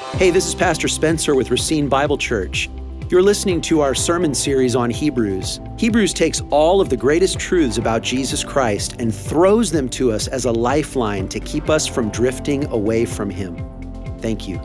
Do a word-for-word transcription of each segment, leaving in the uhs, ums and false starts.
Hey, this is Pastor Spencer with Racine Bible Church. You're listening to our sermon series on Hebrews. Hebrews takes all of the greatest truths about Jesus Christ and throws them to us as a lifeline to keep us from drifting away from Him. Thank you.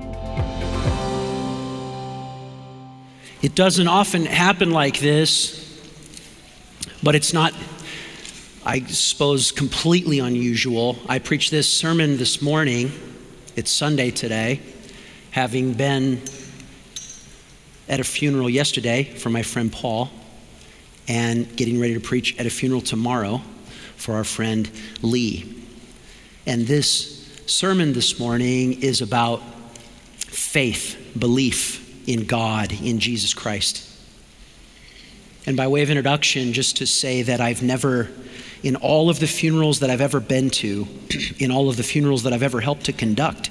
It doesn't often happen like this, but it's not, I suppose, completely unusual. I preached this sermon this morning. It's Sunday today, having been at a funeral yesterday for my friend Paul and getting ready to preach at a funeral tomorrow for our friend Lee. And this sermon this morning is about faith, belief in God, in Jesus Christ. And by way of introduction, just to say that I've never, in all of the funerals that I've ever been to, in all of the funerals that I've ever helped to conduct,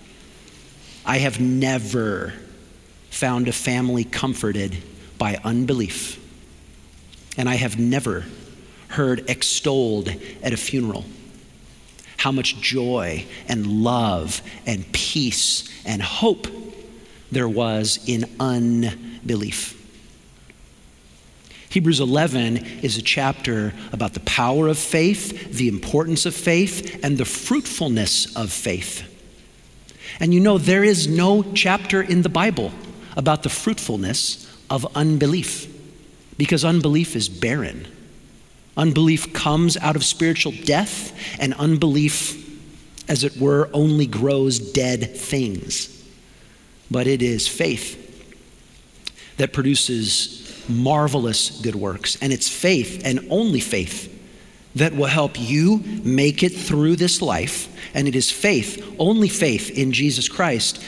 I have never found a family comforted by unbelief. And I have never heard extolled at a funeral how much joy and love and peace and hope there was in unbelief. Hebrews eleven is a chapter about the power of faith, the importance of faith, and the fruitfulness of faith. And you know, there is no chapter in the Bible about the fruitfulness of unbelief, because unbelief is barren. Unbelief comes out of spiritual death, and unbelief, as it were, only grows dead things. But it is faith that produces marvelous good works, and it's faith and only faith that will help you make it through this life. And it is faith, only faith in Jesus Christ,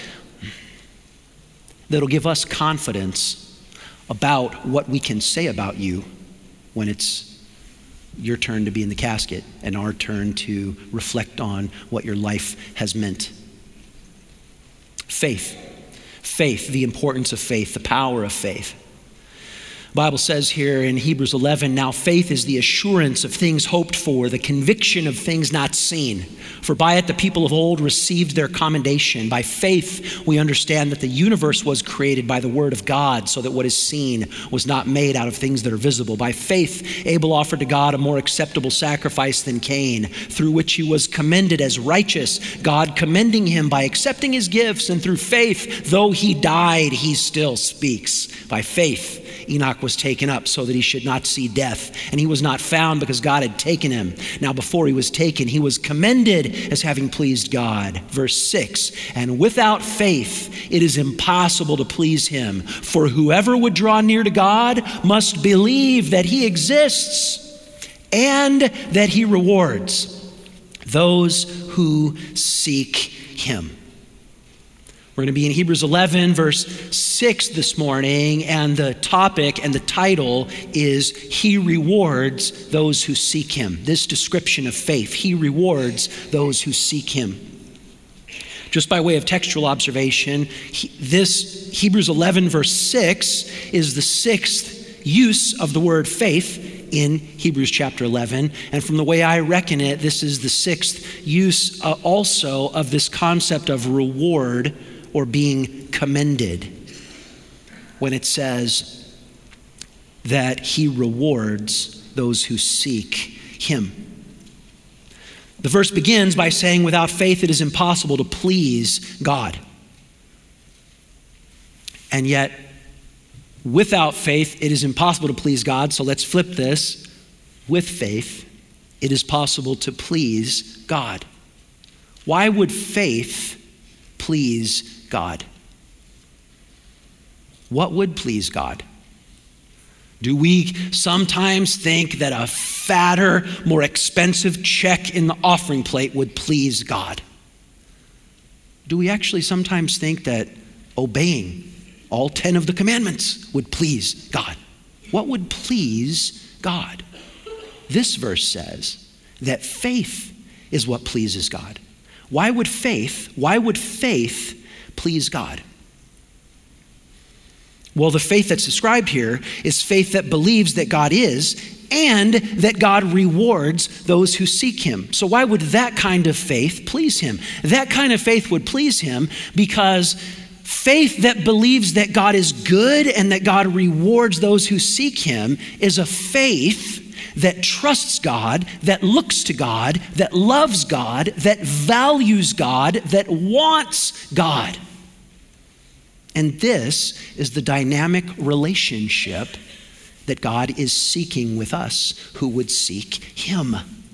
that'll give us confidence about what we can say about you when it's your turn to be in the casket and our turn to reflect on what your life has meant. Faith, faith, the importance of faith, the power of faith. The Bible says here in Hebrews eleven, now faith is the assurance of things hoped for, the conviction of things not seen. For by it the people of old received their commendation. By faith we understand that the universe was created by the word of God, so that what is seen was not made out of things that are visible. By faith Abel offered to God a more acceptable sacrifice than Cain, through which he was commended as righteous, God commending him by accepting his gifts. And through faith, though he died, he still speaks. By faith Enoch was taken up so that he should not see death, and he was not found because God had taken him. Now before he was taken, he was commended as having pleased God. Verse six, and without faith it is impossible to please him, for whoever would draw near to God must believe that he exists and that he rewards those who seek him. We're going to be in Hebrews eleven, verse six this morning, and the topic and the title is He Rewards Those Who Seek Him. This description of faith, He rewards those who seek Him. Just by way of textual observation, he, this Hebrews eleven, verse six is the sixth use of the word faith in Hebrews chapter eleven. And from the way I reckon it, this is the sixth use uh, also of this concept of reward or being commended, when it says that he rewards those who seek him. The verse begins by saying, without faith it is impossible to please God. And yet, without faith it is impossible to please God. So let's flip this. With faith, it is possible to please God. Why would faith please God? What would please God? Do we sometimes think that a fatter, more expensive check in the offering plate would please God? Do we actually sometimes think that obeying all ten of the commandments would please God? What would please God? This verse says that faith is what pleases God. Why would faith, why would faith please God? Well, the faith that's described here is faith that believes that God is and that God rewards those who seek him. So why would that kind of faith please him? That kind of faith would please him because Faith that believes that God is good and that God rewards those who seek him is a faith that trusts God, that looks to God, that loves God, that values God, that wants God. And this is the dynamic relationship that God is seeking with us who would seek him.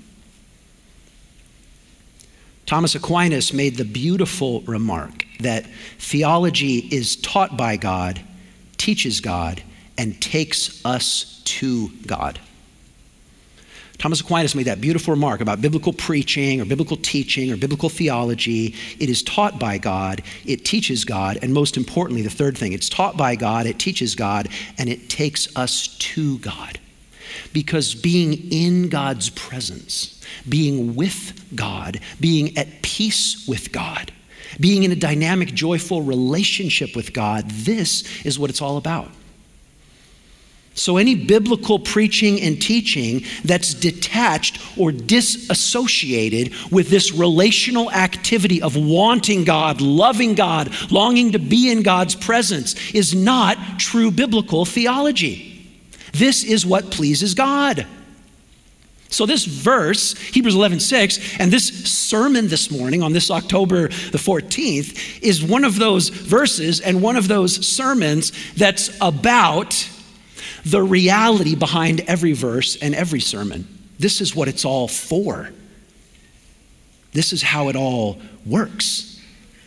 Thomas Aquinas made the beautiful remark that theology is taught by God, teaches God, and takes us to God. Thomas Aquinas made that beautiful remark about biblical preaching or biblical teaching or biblical theology. It is taught by God, it teaches God, and most importantly, the third thing, it's taught by God, it teaches God, and it takes us to God. Because being in God's presence, being with God, being at peace with God, being in a dynamic, joyful relationship with God, this is what it's all about. So any biblical preaching and teaching that's detached or disassociated with this relational activity of wanting God, loving God, longing to be in God's presence is not true biblical theology. This is what pleases God. So this verse, Hebrews eleven six, and this sermon this morning on this October the fourteenth is one of those verses and one of those sermons that's about the reality behind every verse and every sermon. This is what it's all for. This is how it all works.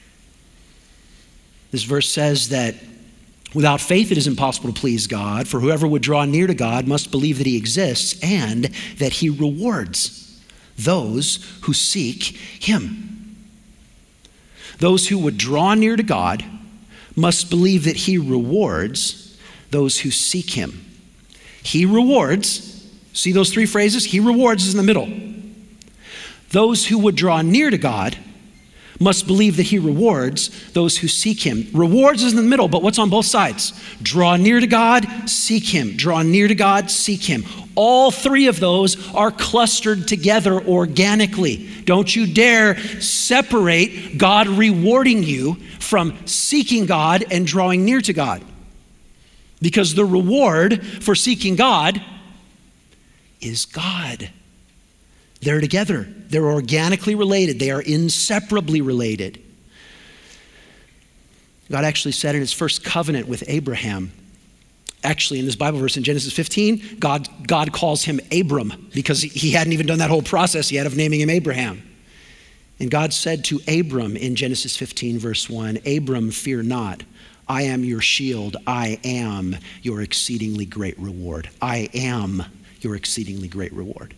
This verse says that without faith it is impossible to please God, for whoever would draw near to God must believe that he exists and that he rewards those who seek him. Those who would draw near to God must believe that he rewards those who seek him. He rewards, see those three phrases? He rewards is in the middle. Those who would draw near to God must believe that he rewards those who seek him. Rewards is in the middle, but what's on both sides? Draw near to God, seek him. Draw near to God, seek him. All three of those are clustered together organically. Don't you dare separate God rewarding you from seeking God and drawing near to God. Because the reward for seeking God is God. They're together. They're organically related. They are inseparably related. God actually said in his first covenant with Abraham, actually in this Bible verse in Genesis fifteen, God, God calls him Abram because he hadn't even done that whole process yet of naming him Abraham. And God said to Abram in Genesis fifteen verse one, Abram, fear not. I am your shield. I am your exceedingly great reward. I am your exceedingly great reward.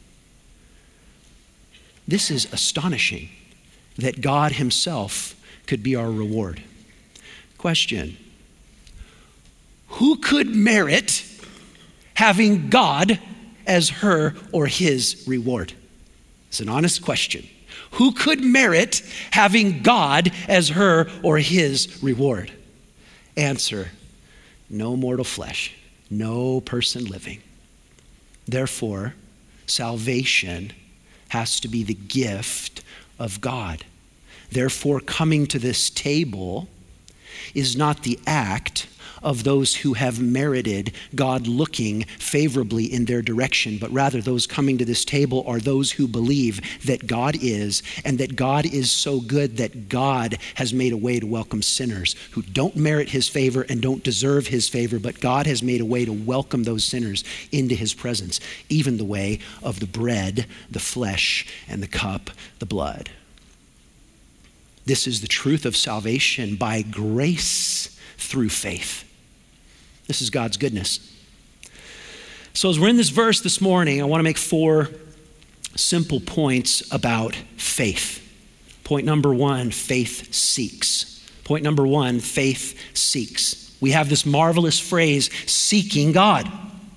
This is astonishing that God himself could be our reward. Question: who could merit having God as her or his reward? It's an honest question. Who could merit having God as her or his reward? Answer: no mortal flesh, no person living. Therefore, salvation has to be the gift of God. Therefore, coming to this table is not the act of those who have merited God looking favorably in their direction, but rather those coming to this table are those who believe that God is, and that God is so good that God has made a way to welcome sinners who don't merit his favor and don't deserve his favor, but God has made a way to welcome those sinners into his presence, even the way of the bread, the flesh, and the cup, the blood. This is the truth of salvation by grace through faith. This is God's goodness. So as we're in this verse this morning, I want to make four simple points about faith. Point number one, faith seeks. Point number one, faith seeks. We have this marvelous phrase, seeking God.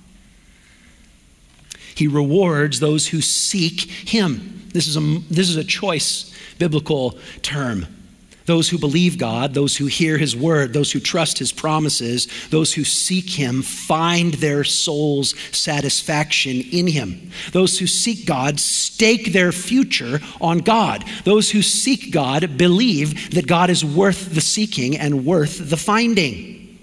He rewards those who seek him. This is a, this is a choice biblical term. Those who believe God, those who hear his word, those who trust his promises, those who seek him find their soul's satisfaction in him. Those who seek God stake their future on God. Those who seek God believe that God is worth the seeking and worth the finding.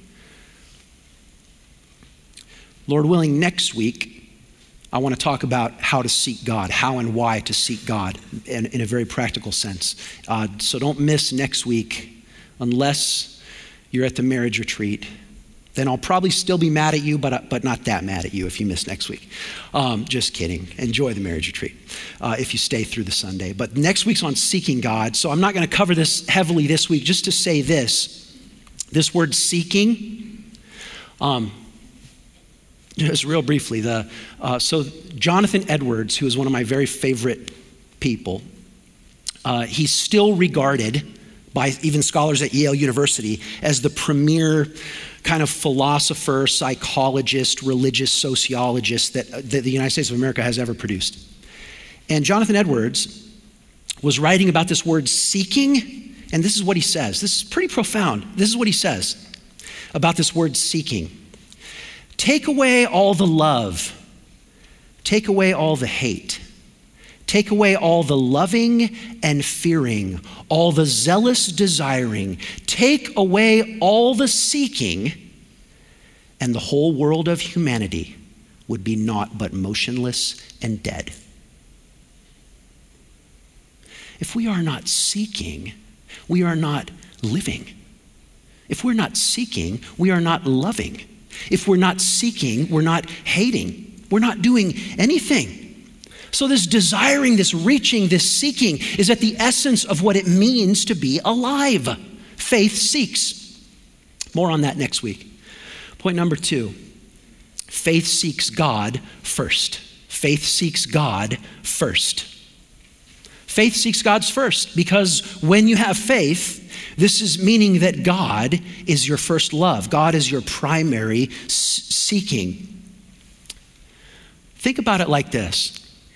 Lord willing, next week, I want to talk about how to seek God, how and why to seek God in, in a very practical sense. Uh, so don't miss next week unless you're at the marriage retreat. Then I'll probably still be mad at you, but, but not that mad at you if you miss next week. Um, just kidding. Enjoy the marriage retreat uh, if you stay through the Sunday. But next week's on seeking God, so I'm not going to cover this heavily this week, just to say this. This word seeking, um, just real briefly, the uh, so Jonathan Edwards, who is one of my very favorite people, uh, he's still regarded by even scholars at Yale University as the premier kind of philosopher, psychologist, religious sociologist that, that the United States of America has ever produced. And Jonathan Edwards was writing about this word seeking, and this is what he says. This is pretty profound. This is what he says about this word seeking. Take away all the love. Take away all the hate. Take away all the loving and fearing, all the zealous desiring. Take away all the seeking, and the whole world of humanity would be naught but motionless and dead. If we are not seeking, we are not living. If we're not seeking, we are not loving. If we're not seeking, we're not hating. We're not doing anything. So this desiring, this reaching, this seeking is at the essence of what it means to be alive. Faith seeks. More on that next week. Point number two, faith seeks God first. Faith seeks God first. Faith seeks God's first, because when you have faith, this is meaning that God is your first love. God is your primary s- seeking. Think about it like this.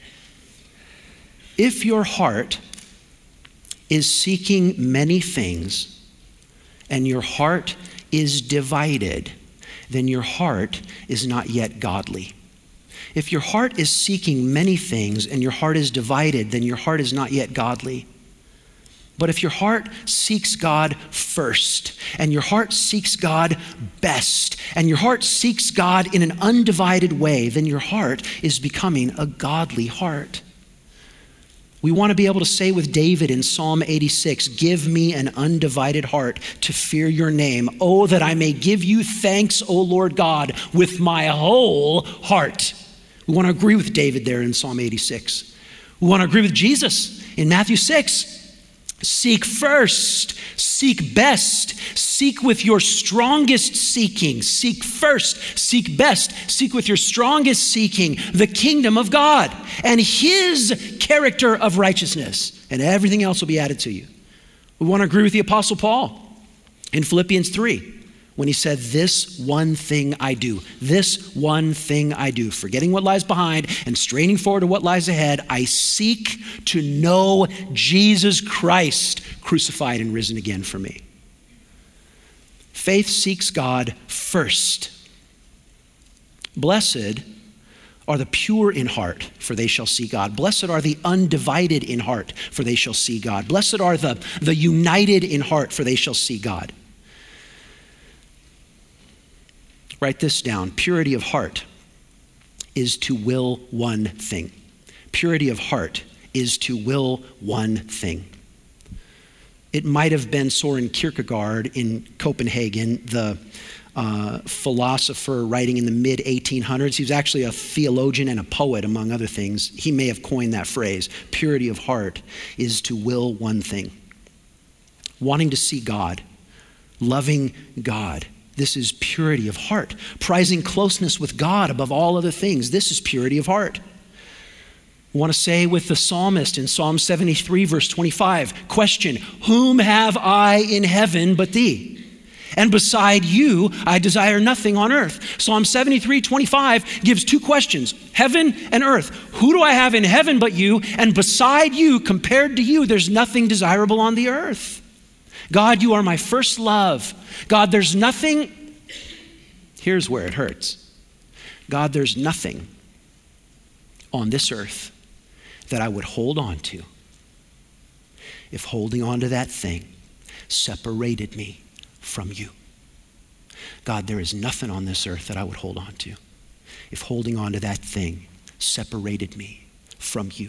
If your heart is seeking many things and your heart is divided, then your heart is not yet godly. If your heart is seeking many things and your heart is divided, then your heart is not yet godly. But if your heart seeks God first, and your heart seeks God best, and your heart seeks God in an undivided way, then your heart is becoming a godly heart. We want to be able to say with David in Psalm eighty-six, give me an undivided heart to fear your name. Oh, that I may give you thanks, O Lord God, with my whole heart. We want to agree with David there in Psalm eighty-six. We want to agree with Jesus in Matthew six. Seek first, seek best, seek with your strongest seeking, seek first, seek best, seek with your strongest seeking the kingdom of God and his character of righteousness, and everything else will be added to you. We want to agree with the Apostle Paul in Philippians three when he said, this one thing I do, this one thing I do, forgetting what lies behind and straining forward to what lies ahead, I seek to know Jesus Christ crucified and risen again for me. Faith seeks God first. Blessed are the pure in heart, for they shall see God. Blessed are the undivided in heart, for they shall see God. Blessed are the, the united in heart, for they shall see God. Write this down. Purity of heart is to will one thing. Purity of heart is to will one thing. It might have been Søren Kierkegaard in Copenhagen, the uh, philosopher writing in the mid eighteen hundreds. He was actually a theologian and a poet, among other things. He may have coined that phrase. Purity of heart is to will one thing. Wanting to see God, loving God. This is purity of heart. Prizing closeness with God above all other things. This is purity of heart. I want to say with the psalmist in Psalm seventy-three, verse twenty-five, question, whom have I in heaven but thee? And beside you, I desire nothing on earth. Psalm seventy-three, twenty-five gives two questions, heaven and earth. Who do I have in heaven but you? And beside you, compared to you, there's nothing desirable on the earth. God, you are my first love. God, there's nothing, here's where it hurts. God, there's nothing on this earth that I would hold on to if holding on to that thing separated me from you. God, there is nothing on this earth that I would hold on to if holding on to that thing separated me from you.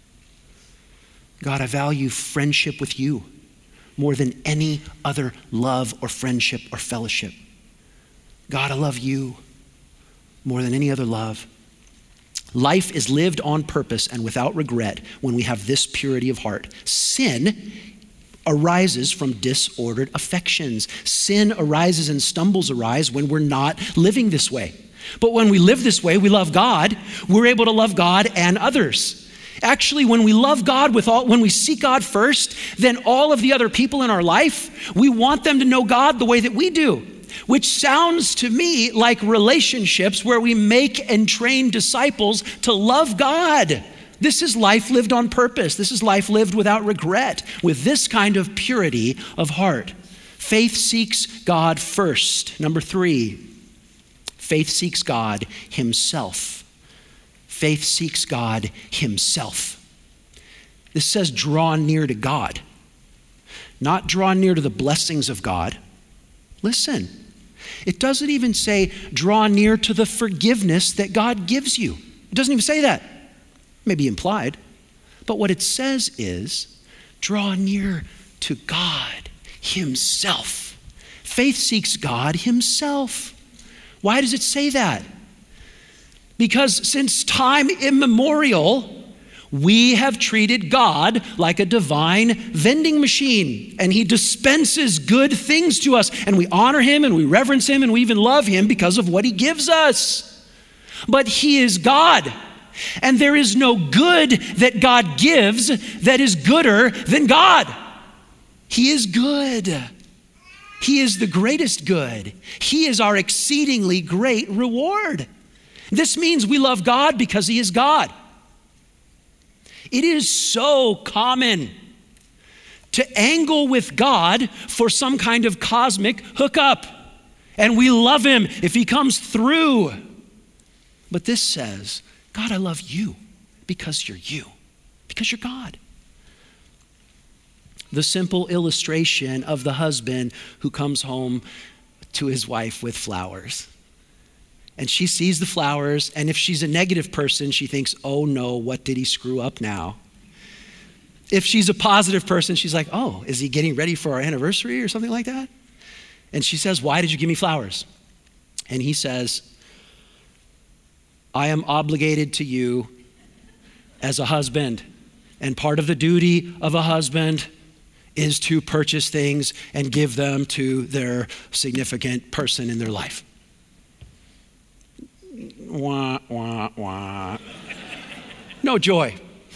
God, I value friendship with you more than any other love or friendship or fellowship. God, I love you more than any other love. Life is lived on purpose and without regret when we have this purity of heart. Sin arises from disordered affections. Sin arises and stumbles arise when we're not living this way. But when we live this way, we love God, we're able to love God and others. Actually, when we love God with all, when we seek God first, then all of the other people in our life, we want them to know God the way that we do, which sounds to me like relationships where we make and train disciples to love God. This is life lived on purpose. This is life lived without regret, with this kind of purity of heart. Faith seeks God first. Number three, faith seeks God himself. Faith seeks God himself. This says draw near to God, not draw near to the blessings of God. Listen, it doesn't even say draw near to the forgiveness that God gives you. It doesn't even say that. Maybe implied. But what it says is draw near to God himself. Faith seeks God himself. Why does it say that? Because since time immemorial, we have treated God like a divine vending machine, and he dispenses good things to us, and we honor him and we reverence him and we even love him because of what he gives us. But he is God, and there is no good that God gives that is gooder than God. He is good. He is the greatest good. He is our exceedingly great reward. This means we love God because he is God. It is so common to angle with God for some kind of cosmic hookup, and we love him if he comes through. But this says, God, I love you because you're you, because you're God. The simple illustration of the husband who comes home to his wife with flowers. And she sees the flowers, and if she's a negative person, she thinks, oh no, what did he screw up now? If she's a positive person, she's like, oh, is he getting ready for our anniversary or something like that? And she says, why did you give me flowers? And he says, I am obligated to you as a husband, and part of the duty of a husband is to purchase things and give them to their significant person in their life. Wah, wah, wah. No joy.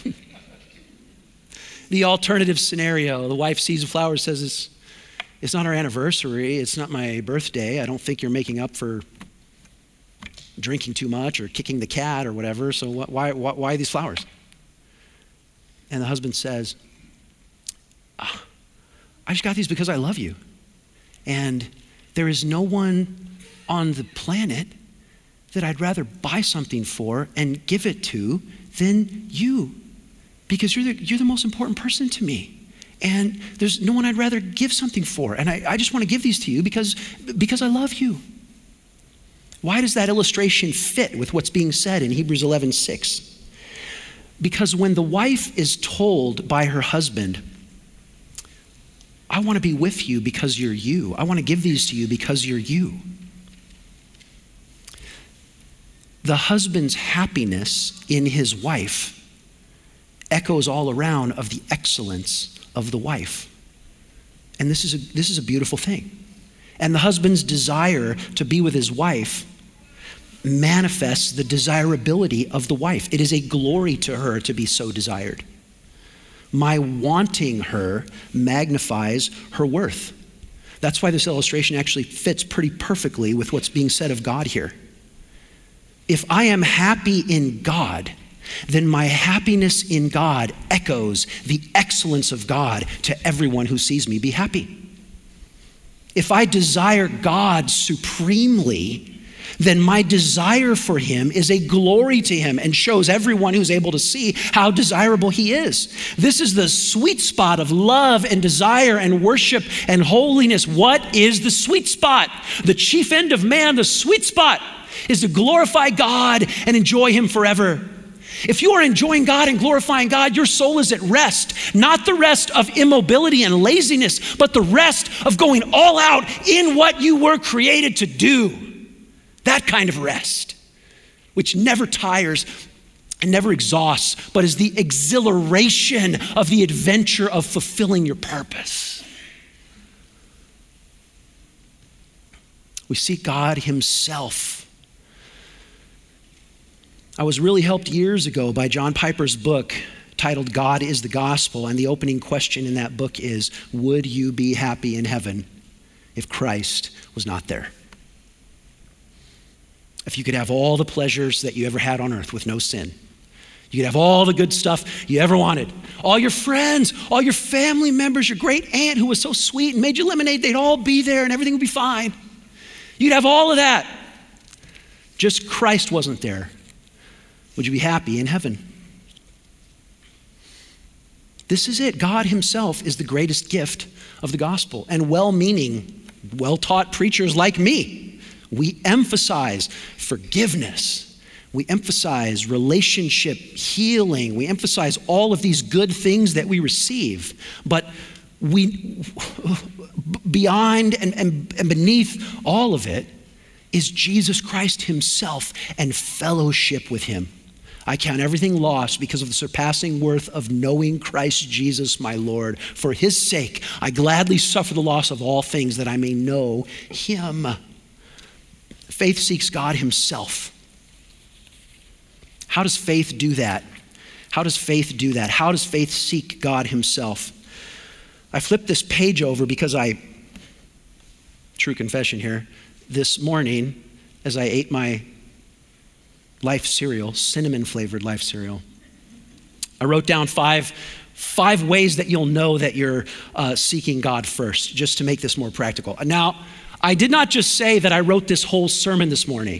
The alternative scenario, the wife sees the flowers, says, it's, it's not our anniversary, it's not my birthday, I don't think you're making up for drinking too much or kicking the cat or whatever, so why, why, why these flowers? And the husband says, ah, I just got these because I love you. And there is no one on the planet that I'd rather buy something for and give it to than you, because you're the, you're the most important person to me. And there's no one I'd rather give something for. And I, I just want to give these to you because, because I love you. Why does that illustration fit with what's being said in Hebrews eleven six? Because when the wife is told by her husband, I want to be with you because you're you. I want to give these to you because you're you. The husband's happiness in his wife echoes all around of the excellence of the wife. And this is a, this is a beautiful thing. And the husband's desire to be with his wife manifests the desirability of the wife. It is a glory to her to be so desired. My wanting her magnifies her worth. That's why this illustration actually fits pretty perfectly with what's being said of God here. If I am happy in God, then my happiness in God echoes the excellence of God to everyone who sees me be happy. If I desire God supremely, then my desire for him is a glory to him and shows everyone who's able to see how desirable he is. This is the sweet spot of love and desire and worship and holiness. What is the sweet spot? The chief end of man, the sweet spot, is to glorify God and enjoy him forever. If you are enjoying God and glorifying God, your soul is at rest, not the rest of immobility and laziness, but the rest of going all out in what you were created to do. That kind of rest, which never tires and never exhausts, but is the exhilaration of the adventure of fulfilling your purpose. We see God himself. I was really helped years ago by John Piper's book titled God is the Gospel, and the opening question in that book is, would you be happy in heaven if Christ was not there? If you could have all the pleasures that you ever had on earth with no sin, you could have all the good stuff you ever wanted, all your friends, all your family members, your great aunt who was so sweet and made you lemonade, they'd all be there and everything would be fine. You'd have all of that. Just Christ wasn't there. Would you be happy in heaven? This is it. God himself is the greatest gift of the gospel. And well-meaning, well-taught preachers like me, we emphasize forgiveness. We emphasize relationship healing. We emphasize all of these good things that we receive. But we, beyond and, and, and beneath all of it is Jesus Christ himself and fellowship with him. I count everything lost because of the surpassing worth of knowing Christ Jesus, my Lord. For his sake, I gladly suffer the loss of all things that I may know him. Faith seeks God himself. How does faith do that? How does faith do that? How does faith seek God himself? I flipped this page over because I, true confession here, this morning as I ate my Life cereal, cinnamon flavored Life cereal, I wrote down five, five ways that you'll know that you're uh, seeking God first, just to make this more practical. Now, I did not just say that I wrote this whole sermon this morning.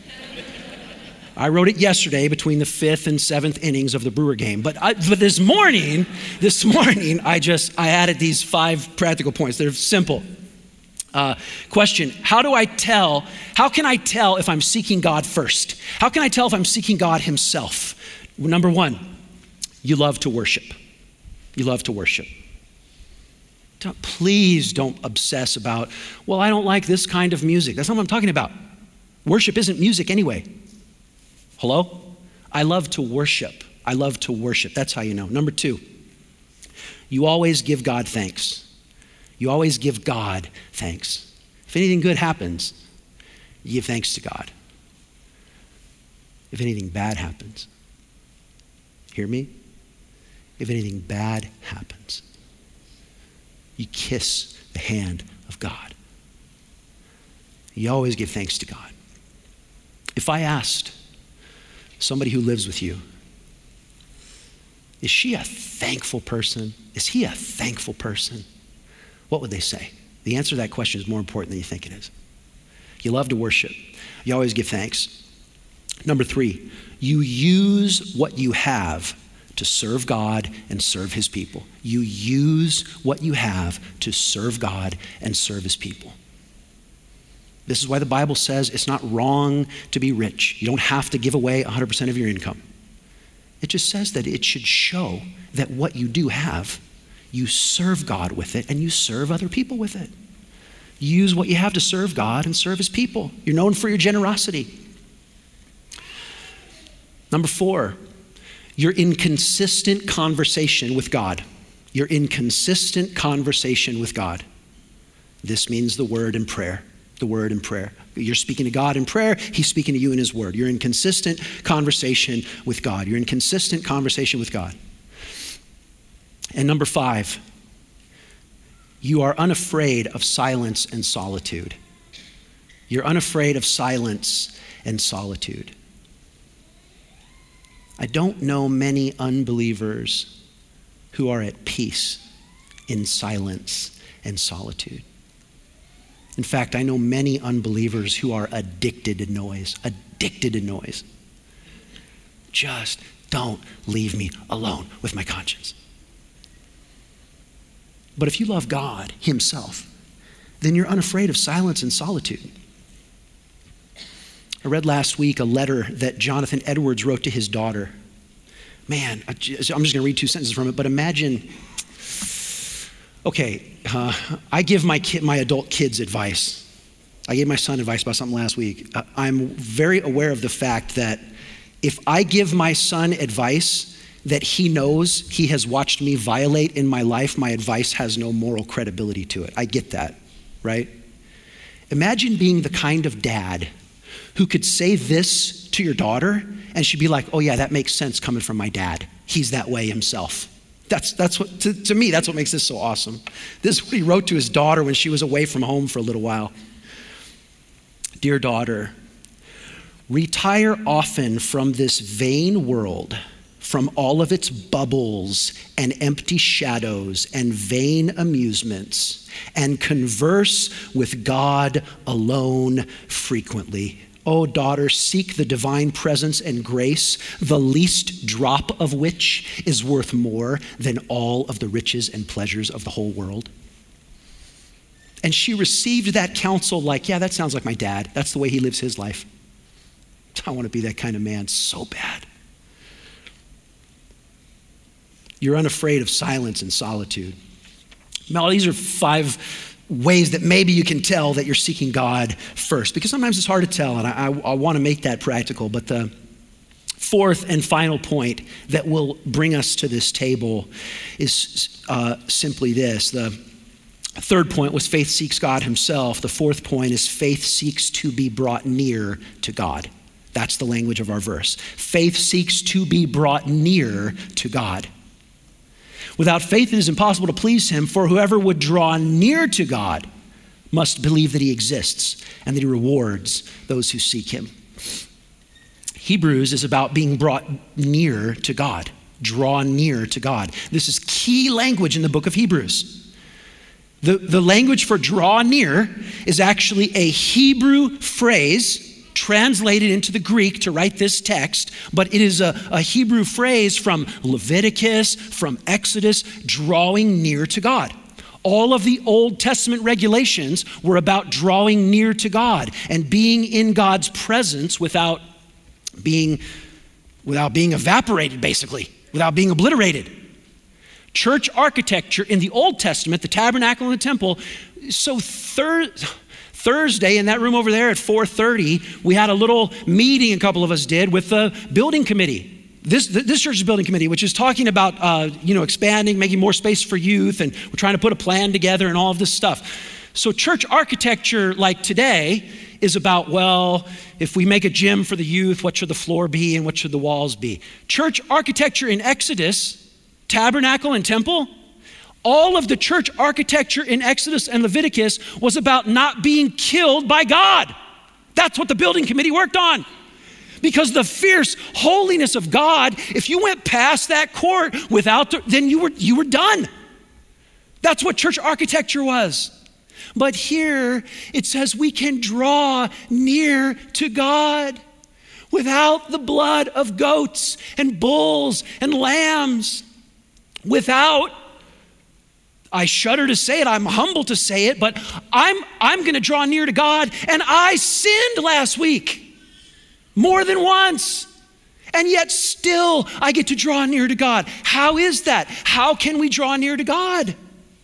I wrote it yesterday between the fifth and seventh innings of the Brewer game. But, I, but this morning, this morning, I just, I added these five practical points. They're simple. Uh, question, how do I tell, how can I tell if I'm seeking God first? How can I tell if I'm seeking God himself? Number one, you love to worship. You love to worship. Don't, please don't obsess about, well, I don't like this kind of music. That's not what I'm talking about. Worship isn't music anyway. Hello? I love to worship. I love to worship. That's how you know. Number two, you always give God thanks. You always give God thanks. If anything good happens, you give thanks to God. If anything bad happens, hear me? If anything bad happens, you kiss the hand of God. You always give thanks to God. If I asked somebody who lives with you, is she a thankful person? Is he a thankful person? What would they say? The answer to that question is more important than you think it is. You love to worship. You always give thanks. Number three, you use what you have to serve God and serve his people. You use what you have to serve God and serve his people. This is why the Bible says it's not wrong to be rich. You don't have to give away one hundred percent of your income. It just says that it should show that what you do have, you serve God with it and you serve other people with it. Use what you have to serve God and serve his people. You're known for your generosity. Number four, you're in consistent conversation with God. You're in consistent conversation with God. This means the word and prayer. The word and prayer. You're speaking to God in prayer. He's speaking to you in his word. You're in consistent conversation with God. You're in consistent conversation with God. And number five, you are unafraid of silence and solitude. You're unafraid of silence and solitude. I don't know many unbelievers who are at peace in silence and solitude. In fact, I know many unbelievers who are addicted to noise, addicted to noise. Just don't leave me alone with my conscience. But if you love God himself, then you're unafraid of silence and solitude. I read last week a letter that Jonathan Edwards wrote to his daughter. Man, I'm just going to read two sentences from it, but imagine, okay, uh, I give my kid, my adult kids advice. I gave my son advice about something last week. Uh, I'm very aware of the fact that if I give my son advice that he knows he has watched me violate in my life, my advice has no moral credibility to it. I get that, right? Imagine being the kind of dad who could say this to your daughter and she'd be like, oh yeah, that makes sense coming from my dad. He's that way himself. That's that's what, to, to me, that's what makes this so awesome. This is what he wrote to his daughter when she was away from home for a little while. Dear daughter, retire often from this vain world, from all of its bubbles and empty shadows and vain amusements, and converse with God alone frequently. Oh, daughter, seek the divine presence and grace, the least drop of which is worth more than all of the riches and pleasures of the whole world. And she received that counsel like, yeah, that sounds like my dad. That's the way he lives his life. I want to be that kind of man so bad. You're unafraid of silence and solitude. Now, these are five ways that maybe you can tell that you're seeking God first, because sometimes it's hard to tell, and I, I, I want to make that practical. But the fourth and final point that will bring us to this table is uh, simply this. The third point was faith seeks God himself. The fourth point is faith seeks to be brought near to God. That's the language of our verse. Faith seeks to be brought near to God. Without faith, it is impossible to please him, for whoever would draw near to God must believe that he exists and that he rewards those who seek him. Hebrews is about being brought near to God, draw near to God. This is key language in the book of Hebrews. The, the language for draw near is actually a Hebrew phrase translated into the Greek to write this text, but it is a, a Hebrew phrase from Leviticus, from Exodus, drawing near to God. All of the Old Testament regulations were about drawing near to God and being in God's presence without being, without being evaporated, basically, without being obliterated. Church architecture in the Old Testament, the tabernacle and the temple, so third. Thursday in that room over there at four thirty, we had a little meeting, a couple of us did, with the building committee. This this church's building committee, which is talking about uh, you know expanding, making more space for youth, and we're trying to put a plan together and all of this stuff. So church architecture like today is about, well, if we make a gym for the youth, what should the floor be and what should the walls be? Church architecture in Exodus, tabernacle and temple, all of the church architecture in Exodus and Leviticus was about not being killed by God. That's what the building committee worked on. Because the fierce holiness of God, if you went past that court without, the, then you were you were done. That's what church architecture was. But here it says we can draw near to God without the blood of goats and bulls and lambs, without, I shudder to say it, I'm humble to say it, but I'm I'm going to draw near to God, and I sinned last week more than once, and yet still I get to draw near to God. How is that? How can we draw near to God?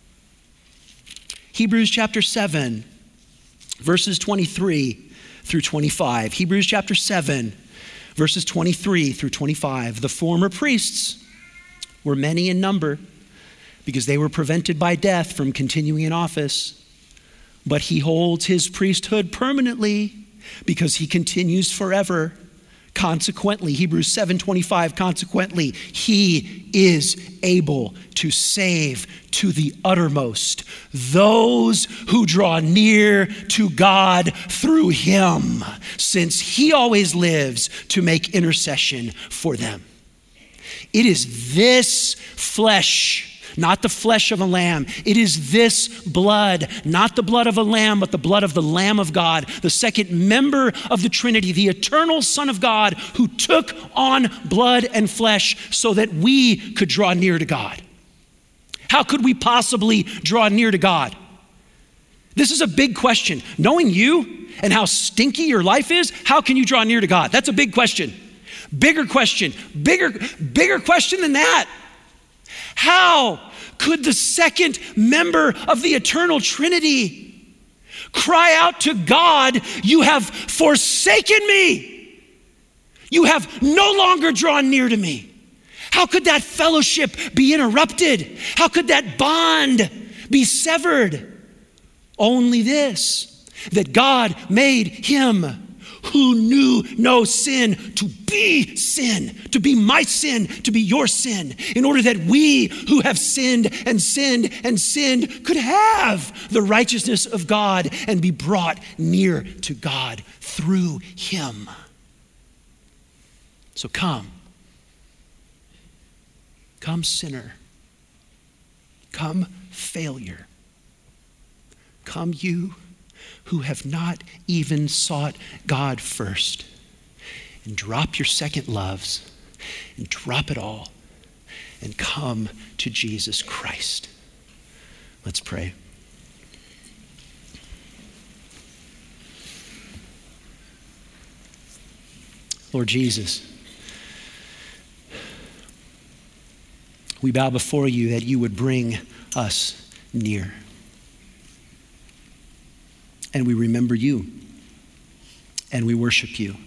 Hebrews chapter seven, verses twenty-three through twenty-five. Hebrews chapter seven, verses twenty-three through twenty-five. The former priests were many in number, because they were prevented by death from continuing in office. But he holds his priesthood permanently because he continues forever. Consequently, Hebrews seven twenty-five, consequently, he is able to save to the uttermost those who draw near to God through him, since he always lives to make intercession for them. It is this flesh not the flesh of a lamb. It is this blood, not the blood of a lamb, but the blood of the Lamb of God, the second member of the Trinity, the eternal Son of God, who took on blood and flesh so that we could draw near to God. How could we possibly draw near to God? This is a big question. Knowing you and how stinky your life is, how can you draw near to God? That's a big question. Bigger question, bigger, bigger question than that. How could the second member of the eternal Trinity cry out to God, "You have forsaken me. You have no longer drawn near to me"? How could that fellowship be interrupted? How could that bond be severed? Only this, that God made him who knew no sin to be sin, to be my sin, to be your sin, in order that we who have sinned and sinned and sinned could have the righteousness of God and be brought near to God through him. So come. Come, sinner. Come, failure. Come, you who have not even sought God first, and drop your second loves and drop it all and come to Jesus Christ. Let's pray. Lord Jesus, we bow before you that you would bring us near. And we remember you, and we worship you.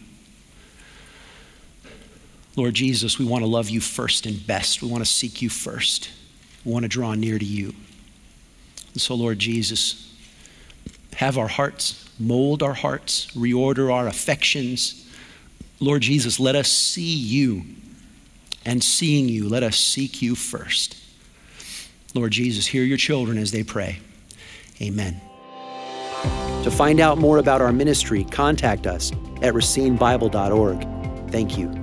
Lord Jesus, we want to love you first and best. We want to seek you first. We want to draw near to you. And so, Lord Jesus, have our hearts, mold our hearts, reorder our affections. Lord Jesus, let us see you, and seeing you, let us seek you first. Lord Jesus, hear your children as they pray. Amen. To find out more about our ministry, contact us at racine bible dot org. Thank you.